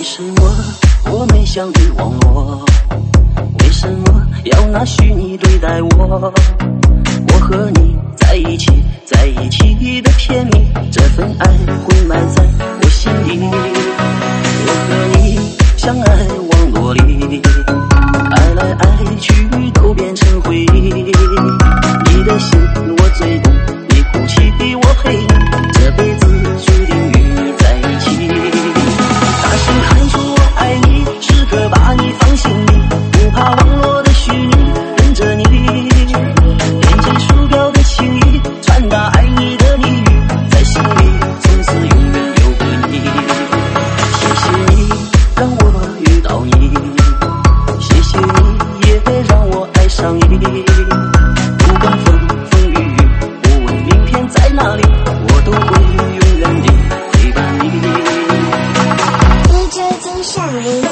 什么我没相遇网络？为什么要拿虚拟对待我？我和你在一起的甜蜜，这份爱会埋在我心里。我和你相爱网络里，爱来爱去都变成回忆。你的心我最懂，你哭泣我陪你，这辈子注定与你在一起。大声喊出我爱你，时刻把你放心里，不怕网络的虚拟，跟着你。点击鼠标的情谊，传达爱你的谜语，在心里从此永远有个你。谢谢你让我遇到你，谢谢你也让我爱上你。不管风风雨雨，不问明天在哪里，我都会永远地陪伴你。 DJ 金善林。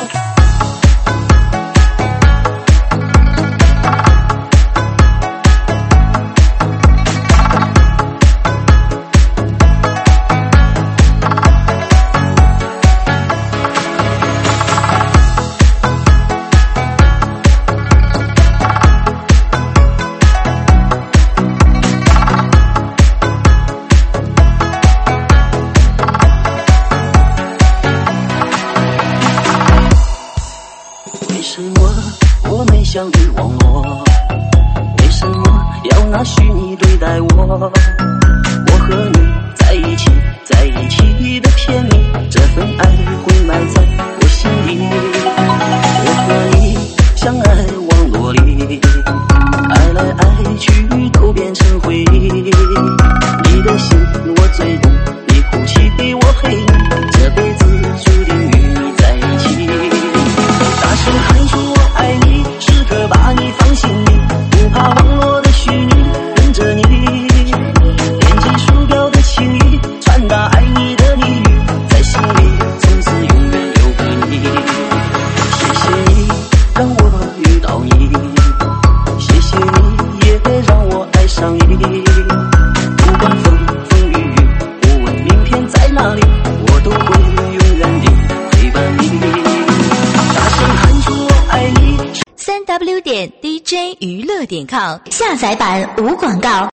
为什么我没相遇网络？为什么要拿虚拟对待我？我和你在一起的甜蜜，这份爱会埋在我心里。我和你相爱网络里，爱来爱去都变成回忆。你的心我最懂，你哭泣我陪你，这辈子注定与你在一起。大声喊出我爱你，时刻把你放心里，不怕网络的虚拟，跟着你。点击鼠标的情谊，传达爱你的谜语，在心里从此永远有个你。谢谢你让我遇到你，谢谢你也让我爱上你。不管风风雨雨，不问明天在哪里，我都会永远地陪伴你。大声喊出我爱你。 3w.dj娱乐.com下载版无广告。